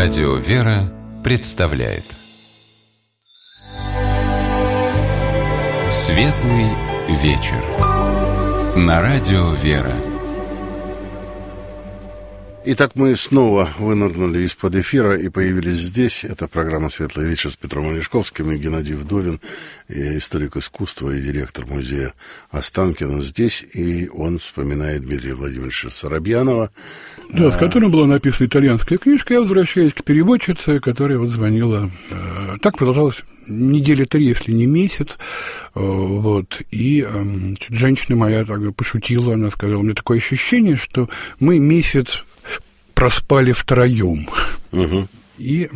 Радио «Вера» представляет Светлый вечер на Радио «Вера». Итак, мы снова вынырнули из-под эфира и появились здесь. Это программа «Светлый вечер» с Петром Олешковским и Геннадий Вдовин, историк искусства и директор музея Останкино здесь. И он вспоминает Дмитрия Владимировича Соробьянова. Да, с которым была написана итальянская книжка. Я возвращаюсь к переводчице, которая вот звонила. Так продолжалось недели 3, если не месяц. Вот. И женщина моя так пошутила, она сказала, у меня такое ощущение, что мы месяц проспали втроем. Угу. И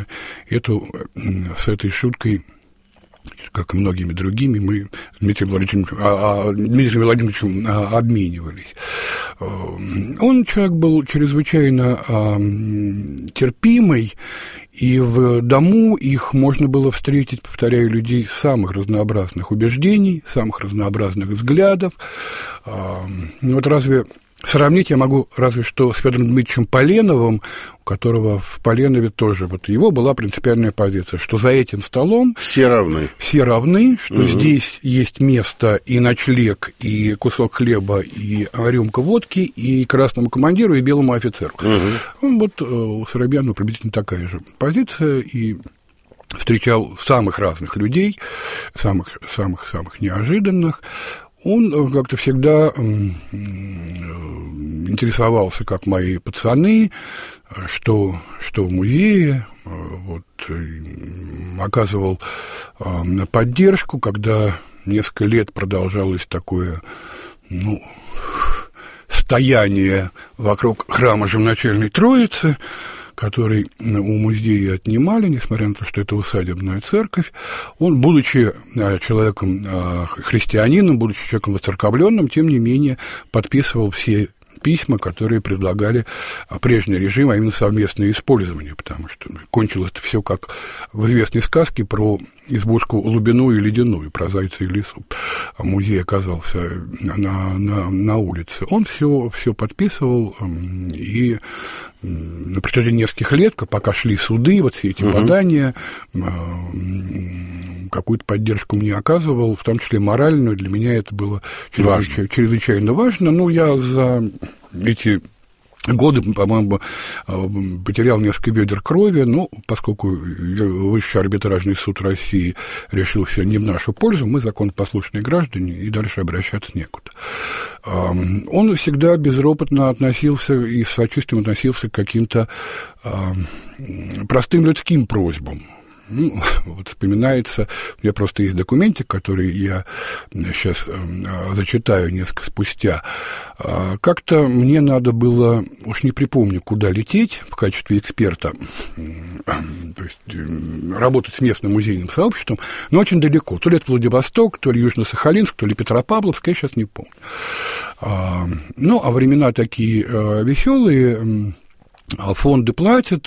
с этой шуткой, как и многими другими, мы с Дмитрием Владимировичем обменивались. Он человек был чрезвычайно терпимый, и в дому их можно было встретить, повторяю, людей самых разнообразных убеждений, самых разнообразных взглядов. Вот разве сравнить я могу разве что с Федором Дмитриевичем Поленовым, у которого в Поленове тоже вот его была принципиальная позиция, что за этим столом все равны, что здесь есть место и ночлег, и кусок хлеба, и рюмка водки, и красному командиру, и белому офицеру. Вот у Соробьянова приблизительно такая же позиция, и встречал самых разных людей, самых неожиданных. Он как-то всегда интересовался, как мои пацаны, что в музее, вот, оказывал поддержку, когда несколько лет продолжалось такое, стояние вокруг храма Живоначальной Троицы, который у музея отнимали, несмотря на то, что это усадебная церковь. Он, будучи человеком христианином, будучи человеком воцерковленным, тем не менее подписывал все письма, которые предлагали прежний режим, а именно совместное использование, потому что кончилось это все как в известной сказке про избушку лубяную и ледяную, про зайца и лису. А музей оказался на улице. Он все подписывал, и на протяжении нескольких лет, пока шли суды, вот все эти подания, какую-то поддержку мне оказывал, в том числе моральную. Для меня это было чрезвычайно важно. Я за эти годы, по-моему, потерял несколько ведер крови, поскольку Высший арбитражный суд России решил все не в нашу пользу, мы законопослушные граждане, и дальше обращаться некуда. Он всегда безропотно относился и с сочувствием относился к каким-то простым людским просьбам. Вот вспоминается, у меня просто есть документик, который я сейчас зачитаю несколько спустя. Как-то мне надо было, уж не припомню, куда лететь в качестве эксперта, то есть работать с местным музейным сообществом, но очень далеко. То ли это Владивосток, то ли Южно-Сахалинск, то ли Петропавловск, я сейчас не помню. А времена такие веселые, фонды платят,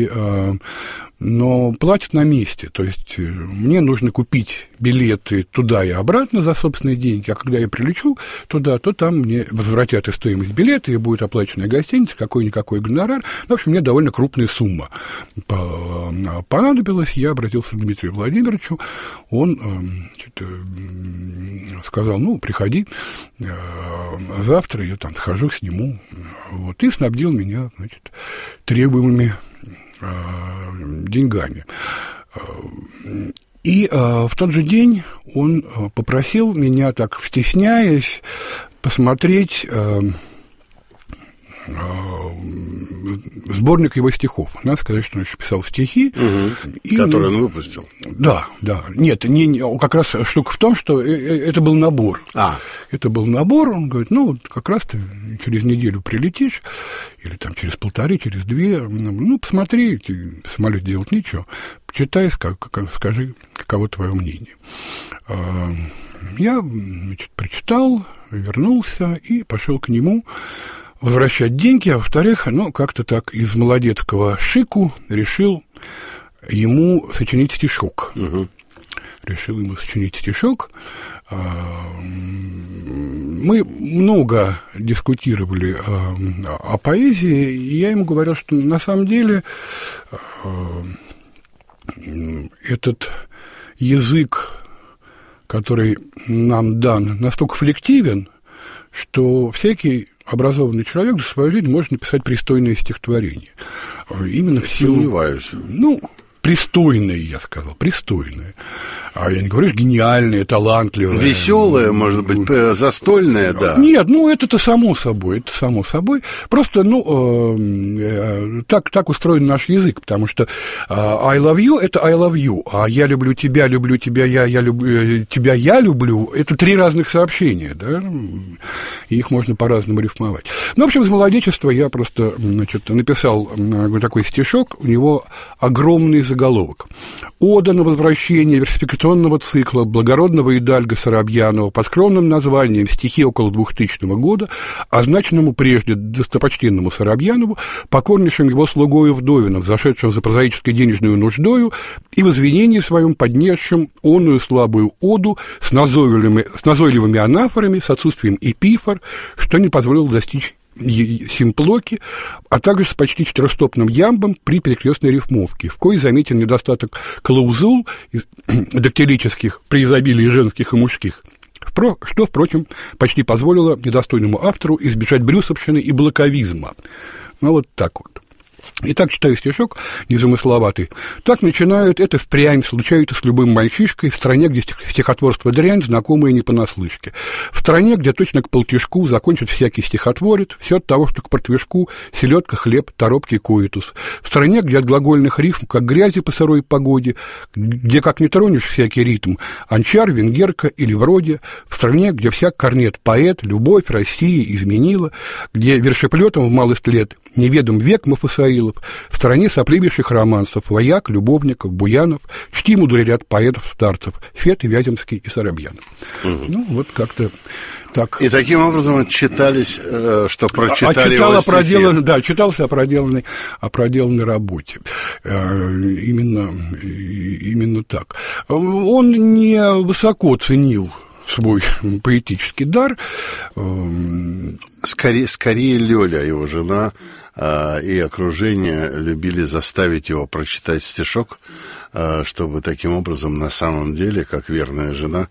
но платят на месте. То есть мне нужно купить билеты туда и обратно за собственные деньги, а когда я прилечу туда, то там мне возвратят и стоимость билета, и будет оплаченная гостиница, какой-никакой гонорар. В общем, мне довольно крупная сумма понадобилась. Я обратился к Дмитрию Владимировичу. Он сказал, приходи завтра, я там схожу, сниму. Вот, и снабдил меня, требуемыми деньгами. И в тот же день он попросил меня, так стесняясь, посмотреть сборник его стихов. Надо сказать, что он еще писал стихи. Которые он выпустил. Да. Нет, как раз штука в том, что это был набор. Это был набор, он говорит, как раз ты через неделю прилетишь, или там через 1,5, через 2, посмотри, в самолете делать нечего, почитай, скажи, каково твое мнение. Я, прочитал, вернулся и пошел к нему возвращать деньги, а во-вторых, как-то так из молодецкого шику решил ему сочинить стишок. Решил ему сочинить стишок. Мы много дискутировали о поэзии, и я ему говорил, что на самом деле этот язык, который нам дан, настолько флективен, что всякий образованный человек за свою жизнь может написать пристойное стихотворение. Именно в силу... Сомневаюсь. Пристойное, я сказал, пристойное. А я не говорю, что гениальное, талантливое. Веселое, может быть, застольное, да. Нет, это само собой, Просто, так устроен наш язык, потому что I love you – это I love you, а я люблю тебя, я люблю тебя, я люблю – это три разных сообщения, да, и их можно по-разному рифмовать. В общем, с молодечества я просто, написал такой стишок, у него огромный заголовок. «Ода на возвращение версификационного цикла благородного Идальго Соробьянова под скромным названием «Стихи около 2000 года», означенному прежде достопочтенному Соробьянову, покорнейшим его слугою Вдовиным, зашедшим за прозаической денежную нуждою и в извинении своем поднесшим онную слабую оду с назойливыми анафорами, с отсутствием эпифор, что не позволило достичь симплоки, а также с почти четырехстопным ямбом при перекрестной рифмовке, в коей заметен недостаток клаузул дактилических при изобилии женских и мужских, что, впрочем, почти позволило недостойному автору избежать брюсовщины и блоковизма. Вот так вот. Итак, читаю стишок, незамысловатый. Так начинают, это впрямь случается с любым мальчишкой в стране, где стихотворство дрянь, знакомое не понаслышке. В стране, где точно к полтишку закончит всякий стихотворец, все от того, что к портвишку селедка, хлеб, торопкий коитус. В стране, где от глагольных рифм, как грязи по сырой погоде, где как не тронешь всякий ритм, анчар, венгерка или вроде. В стране, где всяк корнет поэт, любовь, Россия изменила, где вершеплетом в малость лет неведом век Мафусаилов, в стране сопливейших романсов, вояк, любовников, буянов, чтим ряд поэтов-старцев, Фет, Вяземский и Соробьянов. Вот как-то так. И таким образом отчитались, что прочитали его стихи. Читался о проделанной работе. Именно так. Он не высоко ценил свой поэтический дар. Скорее Лёля, его жена, и окружение любили заставить его прочитать стишок, чтобы таким образом на самом деле, как верная жена,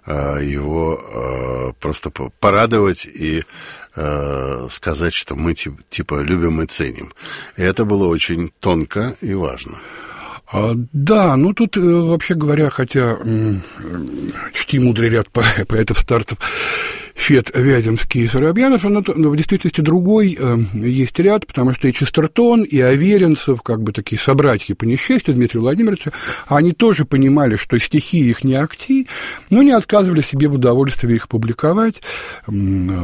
его просто порадовать и сказать, что мы типа любим и ценим. И это было очень тонко и важно. Да, тут, вообще говоря, хотя чти мудрый ряд поэтов-старцев Фет, Вяземский и Соробьянов, но в действительности другой есть ряд, потому что и Честертон, и Аверинцев, как бы такие собратья по несчастью Дмитрия Владимировича, они тоже понимали, что стихи их не акти, но не отказывали себе в удовольствии их публиковать. Я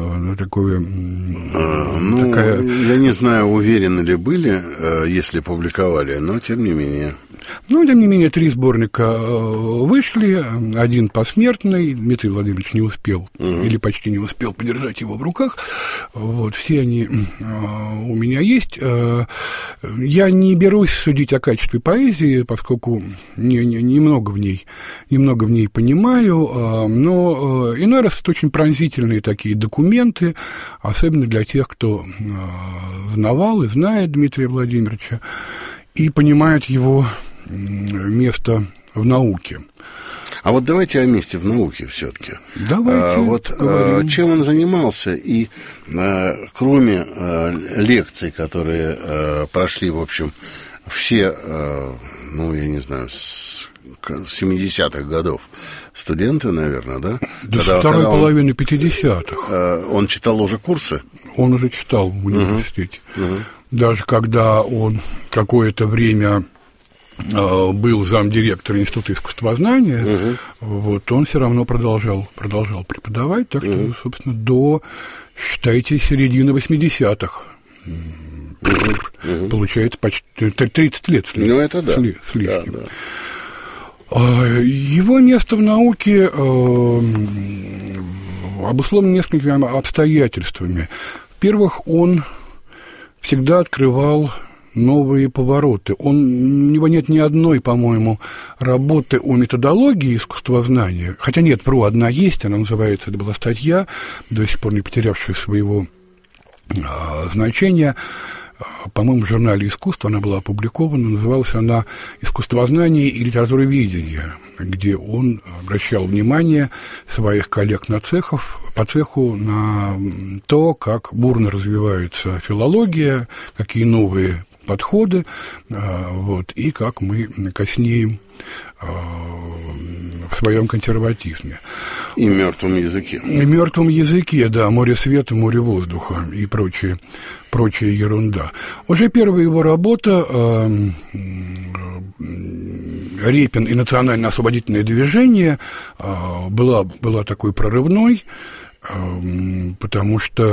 не знаю, уверены ли были, если публиковали, но тем не менее. Тем не менее, 3 сборника вышли, 1 посмертный, Дмитрий Владимирович не успел, или почти не успел подержать его в руках, все они у меня есть. Я не берусь судить о качестве поэзии, поскольку немного в ней понимаю, но иной раз это очень пронзительные такие документы, особенно для тех, кто знавал и знает Дмитрия Владимировича, и понимает его место в науке. А вот давайте о месте в науке все-таки. Давайте. Чем он занимался, и кроме лекций, которые прошли, в общем, все, я не знаю, с 70-х годов студенты, наверное, да? До второй половины 50-х. Он читал уже курсы? Он уже читал в университете. Даже когда он какое-то время был замдиректора Института искусствознания, он все равно продолжал преподавать, так что, собственно, до, считайте, середины 80-х. Получается, почти 30 лет с лишним. Это да. С лишним. Да. Его место в науке обусловлено несколькими обстоятельствами. Во-первых, он всегда открывал новые повороты. У него нет ни одной, по-моему, работы о методологии искусствознания. Хотя нет, одна есть, она называется, это была статья, до сих пор не потерявшая своего значения. По-моему, в журнале «Искусство» она была опубликована, называлась она «Искусствознание и литературоведение», где он обращал внимание своих коллег по цеху на то, как бурно развивается филология, какие новые подходы, и как мы коснеем в своем консерватизме. И мертвом языке. И мертвом языке, да, море света, море воздуха и прочая ерунда. Уже первая его работа «Репин и национально-освободительное движение» была такой прорывной, потому что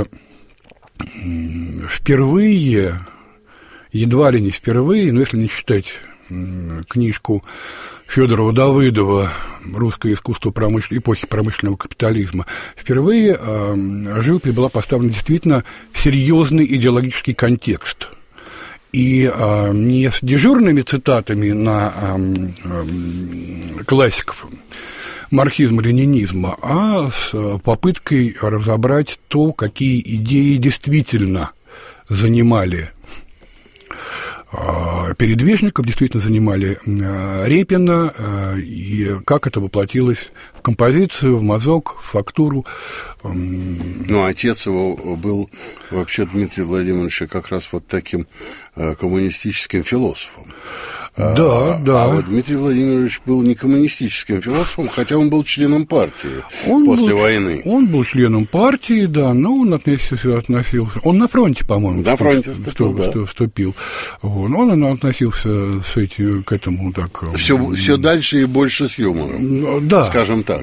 впервые, едва ли не впервые, но если не считать книжку Фёдорова-Давыдова «Русское искусство эпохи промышленного капитализма», впервые живопись была поставлена действительно в серьезный идеологический контекст. И не с дежурными цитатами на классиков марксизма-ленинизма, а с попыткой разобрать то, какие идеи действительно занимали передвижников, действительно занимали Репина, и как это воплотилось в композицию, в мазок, в фактуру. Ну, отец его был вообще, Дмитрий Владимирович, как раз вот таким коммунистическим философом. Да. А вот Дмитрий Владимирович был не коммунистическим философом, хотя он был членом партии после войны. Он был членом партии, да, но он относился. Он на фронте, по-моему, вступил. Он относился к этому так. Все дальше и больше с юмором. Да. Скажем так.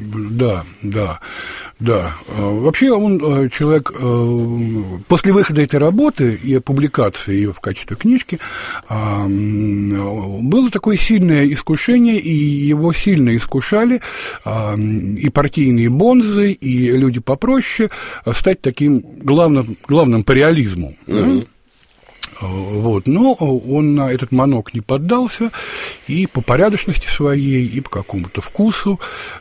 Да. Вообще он человек, после выхода этой работы и публикации ее в качестве книжки, было такое сильное искушение, и его сильно искушали и партийные бонзы, и люди попроще стать таким главным по реализму. Mm-hmm. Но он на этот манок не поддался, и по порядочности своей, и по какому-то вкусу,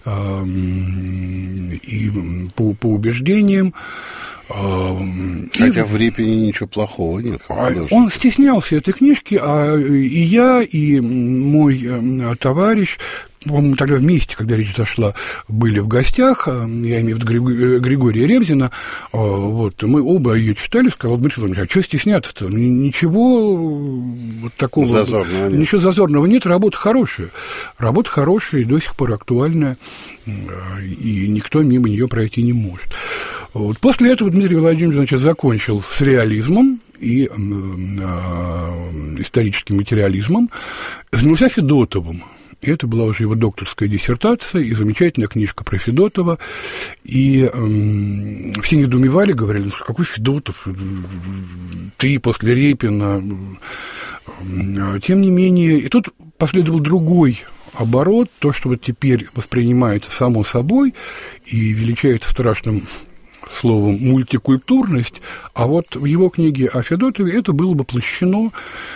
и по убеждениям. Хотя в Репине ничего плохого нет. Он стеснялся этой книжки, и я, и мой товарищ, по-моему, тогда вместе, когда речь зашла, были в гостях, я имею в виду Григория Ревзина, мы оба ее читали, сказал: Дмитрий Владимирович, а что стесняться-то? Ничего вот такого зазорного нет. Ничего зазорного нет, работа хорошая, и до сих пор актуальная, и никто мимо нее пройти не может. После этого Дмитрий Владимирович, закончил с реализмом и историческим материализмом, занялся Федотовым. И это была уже его докторская диссертация и замечательная книжка про Федотова. И все недоумевали, говорили: какой Федотов? Ты после Репина. Тем не менее, и тут последовал другой оборот, то, что вот теперь воспринимается само собой и величается страшным словом мультикультурность, а вот в его книге о Федотове это было бы воплощено,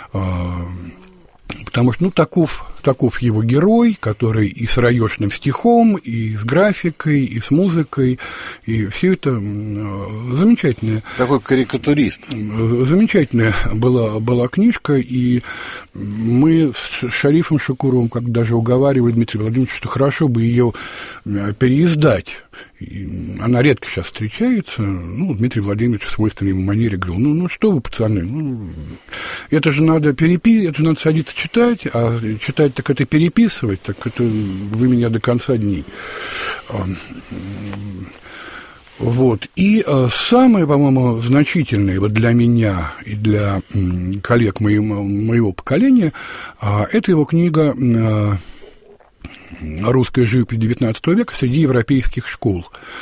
потому что, таков его герой, который и с раёчным стихом, и с графикой, и с музыкой, и все это замечательное. Такой карикатурист. Замечательная была книжка, и мы с Шарифом Шакуровым как даже уговаривали Дмитрия Владимировича, что хорошо бы ее переиздать. Она редко сейчас встречается. Дмитрий Владимирович в свойственной ему манере говорил: что вы, пацаны, это же надо садиться читать, а читать так это переписывать, так это вы меня до конца дней. И самое, по-моему, значительное для меня и для коллег моего поколения, это его книга «Русская живопись XIX века среди европейских школ»,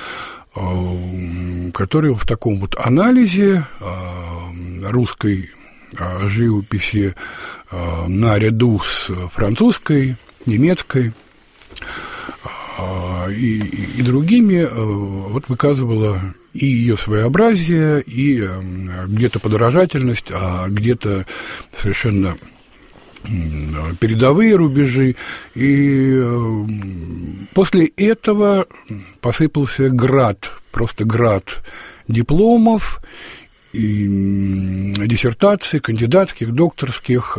которая в таком анализе русской живописи наряду с французской, немецкой и другими выказывала и ее своеобразие, и где-то подражательность, а где-то совершенно передовые рубежи. И после этого посыпался град, просто град дипломов, и диссертаций, кандидатских, докторских,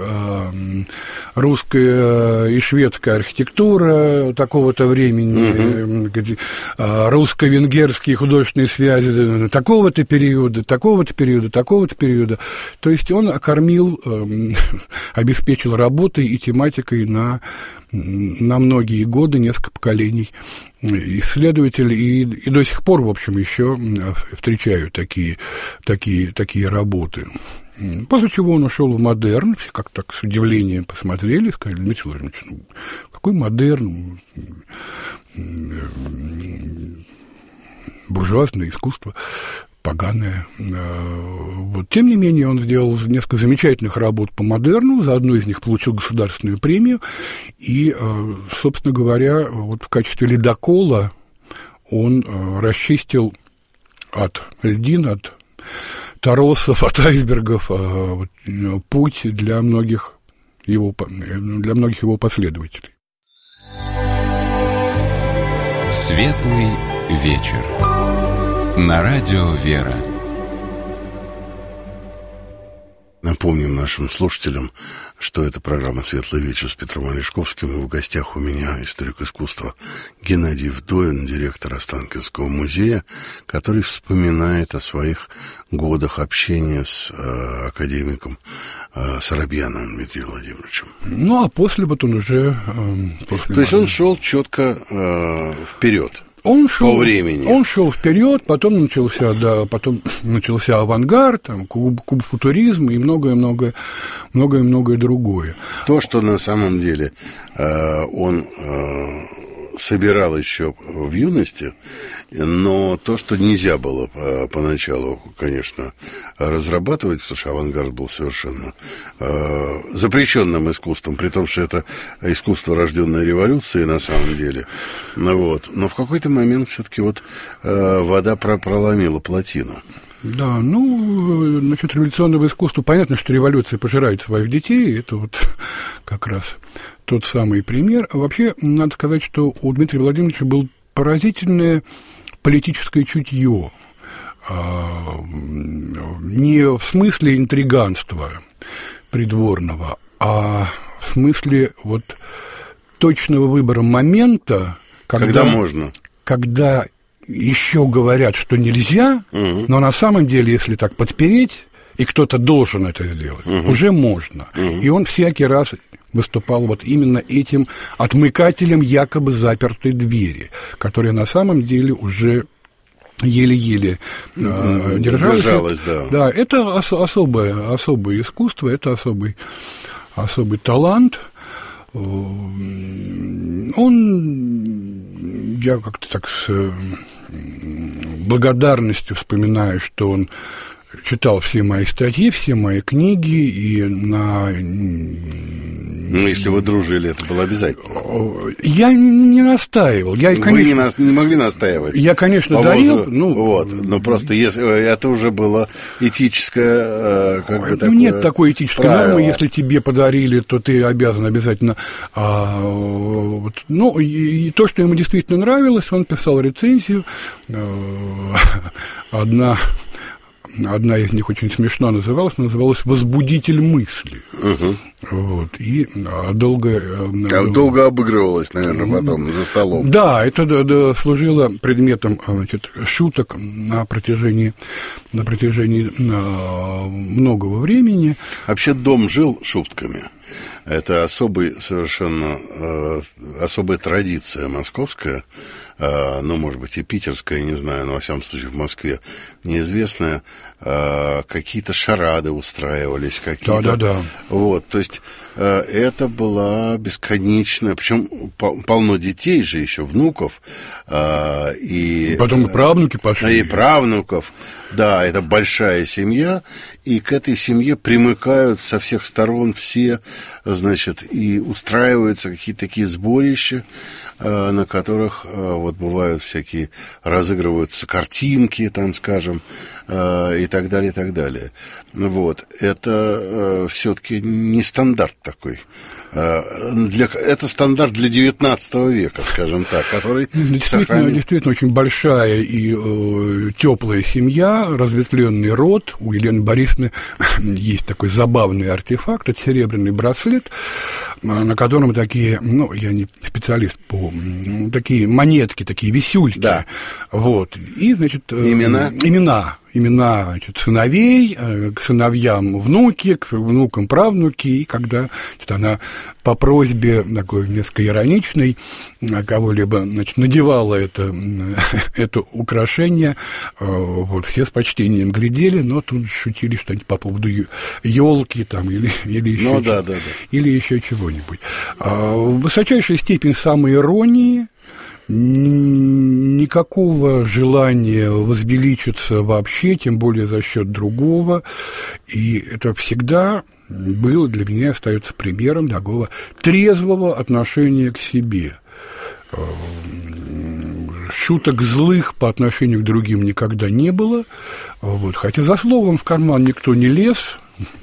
русская и шведская архитектура такого-то времени, русско-венгерские художественные связи такого-то периода, такого-то периода, такого-то периода. То есть он окормил, обеспечил работой и тематикой на многие годы, несколько поколений исследователей, и до сих пор, в общем, еще встречаю такие работы. После чего он ушел в модерн, все как-то так с удивлением посмотрели, сказали: Дмитрий Владимирович, какой модерн, буржуазное искусство, поганое. Вот. Тем не менее, он сделал несколько замечательных работ по модерну, за одну из них получил государственную премию, и, собственно говоря, вот в качестве ледокола он расчистил от льдин, от торосов, от айсбергов путь для многих его последователей. Светлый вечер. На радио «Вера». Напомним нашим слушателям, что это программа «Светлый вечер» с Петром Олешковским. И в гостях у меня историк искусства Геннадий Вдовин, директор Останкинского музея, который вспоминает о своих годах общения с академиком Соробьяновым Дмитрием Владимировичем. Ну, а после вот он уже... То есть он шел четко вперед. По времени. Он шел вперед, потом начался авангард, там, куб-футуризм и многое-многое другое. То, что на самом деле он собирал еще в юности, но то, что нельзя было поначалу, конечно, разрабатывать, потому что авангард был совершенно запрещенным искусством, при том, что это искусство, рожденное революцией на самом деле. Вот. Но в какой-то момент все-таки вот вода проломила плотину. Да, насчет революционного искусства, понятно, что революция пожирает своих детей, это вот как раз тот самый пример. А вообще, надо сказать, что у Дмитрия Владимировича было поразительное политическое чутье, не в смысле интриганства придворного, а в смысле вот точного выбора момента, когда можно. Когда еще говорят, что нельзя, но на самом деле, если так подпереть, и кто-то должен это сделать, уже можно. И он всякий раз выступал вот именно этим отмыкателем якобы запертой двери, которая на самом деле уже еле-еле держалась. Да, это особое искусство, это особый талант. Я как-то так с благодарностью вспоминаю, что он читал все мои статьи, все мои книги, и если вы дружили, это было обязательно. Я не настаивал. Вы не могли настаивать. Я, конечно, дарил. Но просто это уже было этическое, такое нет такой этической правило. Нормы. Если тебе подарили, то ты обязан обязательно. И то, что ему действительно нравилось, он писал рецензию. Одна из них очень смешно называлась «Возбудитель мысли». Вот, и долго обыгрывалась, наверное, потом за столом. Да, это служило предметом, шуток на протяжении многого времени. Вообще дом жил шутками. Это особая традиция московская, может быть, и питерская, не знаю, но, во всяком случае, в Москве неизвестная. Какие-то шарады устраивались, какие-то... Да. Вот, то есть это была бесконечная, причем полно детей же еще, внуков. И потом и правнуки пошли. И правнуков, да, это большая семья, и к этой семье примыкают со всех сторон все, значит, и устраиваются какие-то такие сборища, на которых вот бывают всякие, разыгрываются картинки, там, скажем, и так далее, и так далее. Вот. Это все-таки не стандарт такой. Это стандарт для 19 века, скажем так, который действительно очень большая и теплая семья, разветвленный род. У Елены Борисовны есть такой забавный артефакт, это серебряный браслет, на котором такие, ну, я не специалист по, такие монетки, такие висюльки. Да. Вот. И, значит, имена, значит, сыновей, к сыновьям внуки, к внукам правнуки, и когда, значит, она по просьбе такой несколько ироничной кого-либо, значит, надевала это украшение, вот, все с почтением глядели, но тут же шутили что-нибудь по поводу елки там или еще или еще чего-нибудь. Высочайшая степень самоиронии, никакого желания возвеличиться вообще, тем более за счет другого, и это всегда было для меня, остается примером такого трезвого отношения к себе. Шуток злых по отношению к другим никогда не было, вот, хотя за словом в карман никто не лез,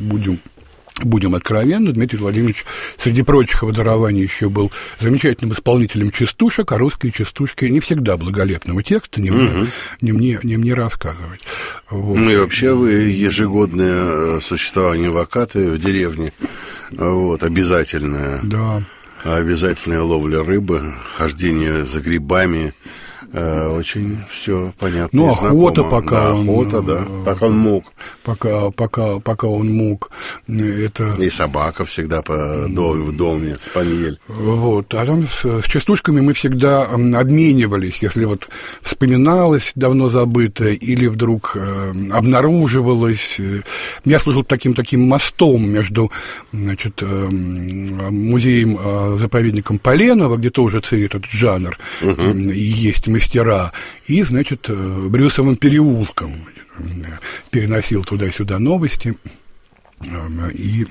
будем откровенны, Дмитрий Владимирович, среди прочих его дарований, еще был замечательным исполнителем частушек, а русские частушки не всегда благолепного текста, не мне рассказывать. Вот. Ну и вообще вы ежегодное существование вакаты в деревне, вот, обязательное. Да. Обязательная ловля рыбы, хождение за грибами, очень все понятно. Ну, охота, пока пока он мог. Пока он мог. Это... И собака всегда в доме, спаниель. Вот. А там с частушками мы всегда обменивались, если вот вспоминалось давно забытое, или вдруг обнаруживалось. Я служил таким мостом между, значит, музеем-заповедником Поленова, где тоже царит этот жанр, и есть мастера, и, значит, Брюсовым переулком. Переносил туда-сюда новости, и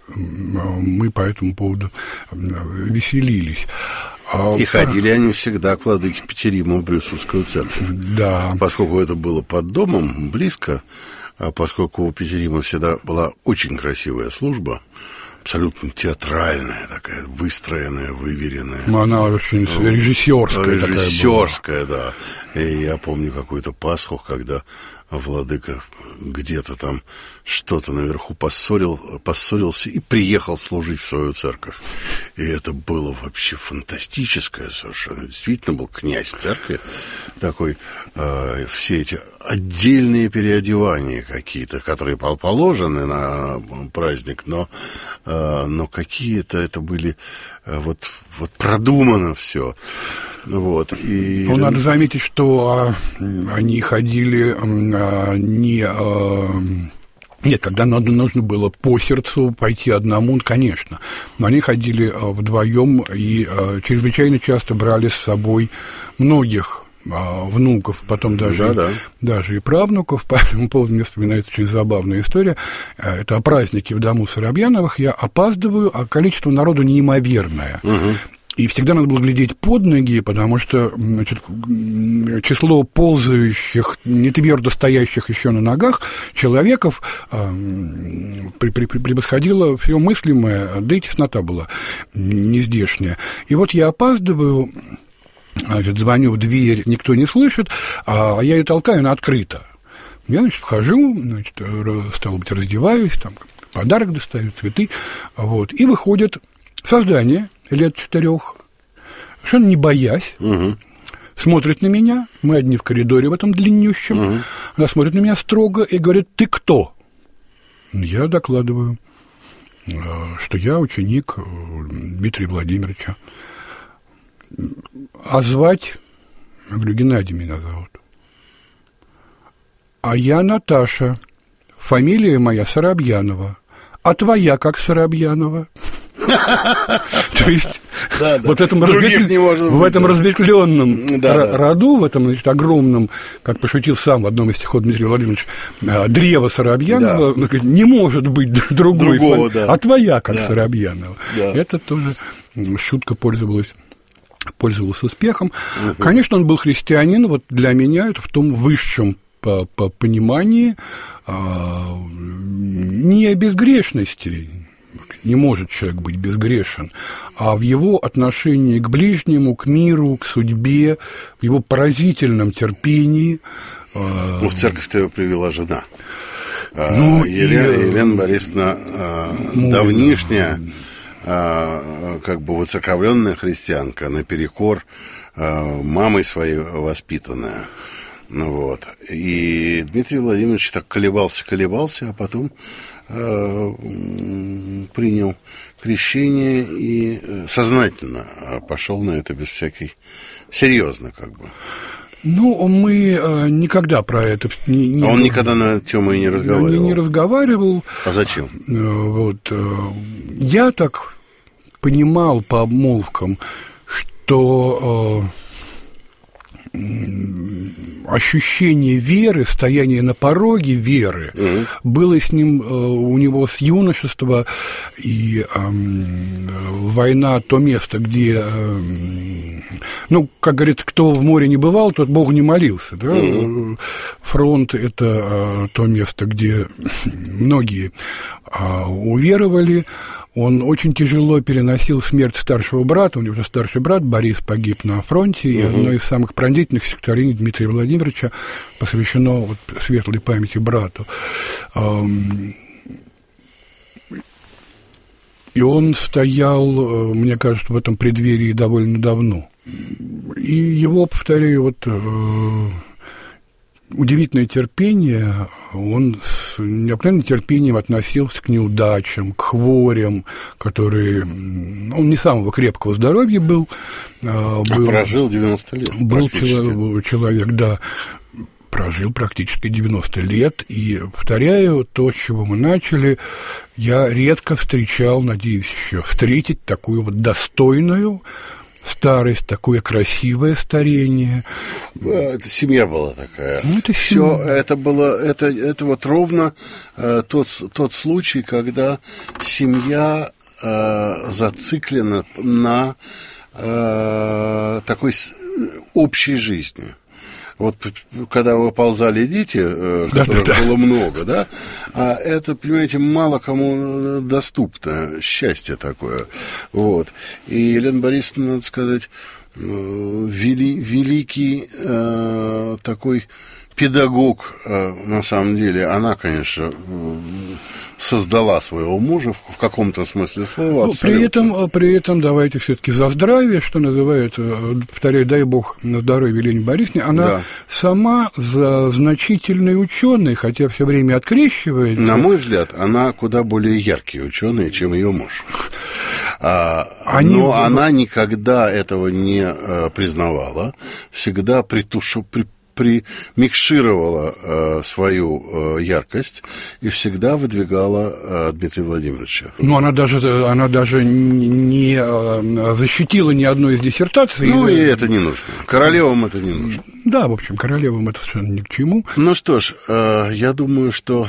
мы по этому поводу веселились. И ходили они всегда к владыке Петериму в Брюсовскую церковь. Да. Поскольку это было под домом, близко, поскольку у Петерима всегда была очень красивая служба, абсолютно театральная такая, выстроенная, выверенная. Она очень режиссерская. Режиссерская, да. И я помню какую-то Пасху, когда владыка где-то там что-то наверху поссорился и приехал служить в свою церковь. И это было вообще фантастическое совершенно. Действительно был князь церкви такой. Все эти отдельные переодевания какие-то, которые положены на праздник, но какие-то это были вот продумано все. Вот, и... Ну, надо заметить, что они ходили Нет, когда нужно было по сердцу пойти одному, конечно. Но они ходили вдвоем и чрезвычайно часто брали с собой многих внуков, потом даже и правнуков. По этому поводу мне вспоминается очень забавная история. Это о празднике в дому Соробьяновых. Я опаздываю, а количество народу неимоверное. И всегда надо было глядеть под ноги, потому что, значит, число ползающих, не твердо стоящих еще на ногах человеков превосходило все мыслимое, да и теснота была нездешняя. И вот я опаздываю, значит, звоню в дверь, никто не слышит, а я ее толкаю, она открыта. Я, значит, вхожу, значит, стало быть, раздеваюсь, там подарок достаю, цветы, вот, и выходит создание лет 4, совершенно не боясь, смотрит на меня, мы одни в коридоре в этом длиннющем, она смотрит на меня строго и говорит: «Ты кто?» Я докладываю, что я ученик Дмитрия Владимировича. А звать? Я говорю: Геннадий меня зовут. А я Наташа, фамилия моя Соробьянова. А твоя как Соробьянова? То есть вот в этом разветвленном роду, в этом, значит, огромном, как пошутил сам в одном из стихов Дмитрий Владимирович, древо Соробьянова, не может быть другого, а твоя, как Соробьянова. Это тоже шутка пользовалась успехом. Конечно, он был христианин, вот для меня это в том высшем по понимании не о безгрешности, не может человек быть безгрешен, а в его отношении к ближнему, к миру, к судьбе, в его поразительном терпении. Ну, в церковь-то его привела жена. Елена Борисовна давнишняя, как бы воцерковленная христианка, наперекор мамой своей воспитанная. Вот. И Дмитрий Владимирович так колебался, а потом принял крещение и сознательно пошел на это без всякой... серьезно, как бы. Ну, мы никогда про это... Он никогда на эту тему и не разговаривал. Не разговаривал. А зачем? Вот. Я так понимал по обмолвкам, что ощущение веры, стояние на пороге веры было с ним, у него с юношества, и война, то место, где, ну, как говорится, кто в море не бывал, тот Богу не молился, да? Фронт – это то место, где многие уверовали. Он очень тяжело переносил смерть старшего брата. У него уже старший брат Борис погиб на фронте. И одно из самых пронзительных стихотворений Дмитрия Владимировича посвящено вот светлой памяти брату. И он стоял, мне кажется, в этом преддверии довольно давно. И его, повторяю, вот... удивительное терпение, он с необыкновенным терпением относился к неудачам, к хворям, которые... Он не самого крепкого здоровья был. Прожил 90 лет. Был человек, да, прожил практически 90 лет. И, повторяю, то, с чего мы начали, я редко встречал, надеюсь, еще встретить такую вот достойную старость, такое красивое старение. Это семья была такая. Ну, все это было, это вот ровно тот случай, когда семья зациклена на такой общей жизни. Вот когда выползали дети, которых было много, да, а это, понимаете, мало кому доступно, счастье такое. Вот. И Елена Борисовна, надо сказать, великий такой педагог, на самом деле. Она, конечно, создала своего мужа в каком-то смысле слова. При этом давайте все-таки за здравие, что называют, повторяю, дай бог на здоровье Елене Борисовне, она сама за значительный ученый, хотя все время открещивается. На мой взгляд, она куда более яркий ученый, чем ее муж. Но она никогда этого не признавала, всегда примикшировала свою яркость и всегда выдвигала Дмитрия Владимировича. Ну, она даже не защитила ни одной из диссертаций. Ну, и это не нужно. Королевам это не нужно. Да, в общем, королевам это совершенно ни к чему. Ну что ж, я думаю, что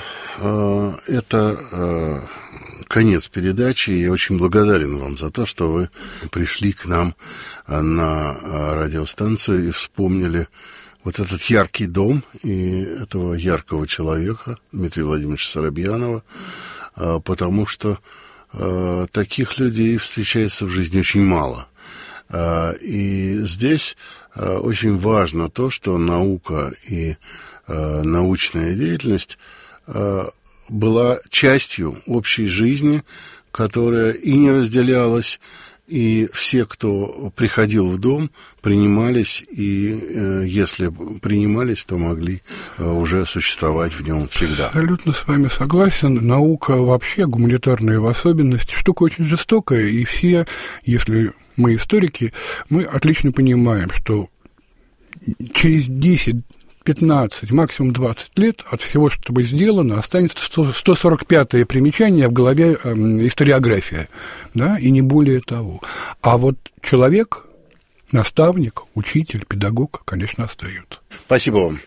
это конец передачи. Я очень благодарен вам за то, что вы пришли к нам на радиостанцию и вспомнили вот этот яркий дом и этого яркого человека, Дмитрия Владимировича Соробьянова, потому что таких людей встречается в жизни очень мало. И здесь очень важно то, что наука и научная деятельность была частью общей жизни, которая и не разделялась, и все, кто приходил в дом, принимались, и если принимались, то могли уже существовать в нем всегда. Абсолютно с вами согласен. Наука вообще, гуманитарная в особенности, штука очень жестокая, и все, если мы историки, мы отлично понимаем, что через 10, 15, максимум 20 лет от всего, что тобой сделано, останется 145-е примечание в голове историография, да, и не более того. А вот человек, наставник, учитель, педагог, конечно, остается. Спасибо вам.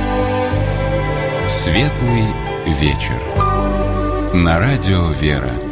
Светлый вечер. На радио «Вера».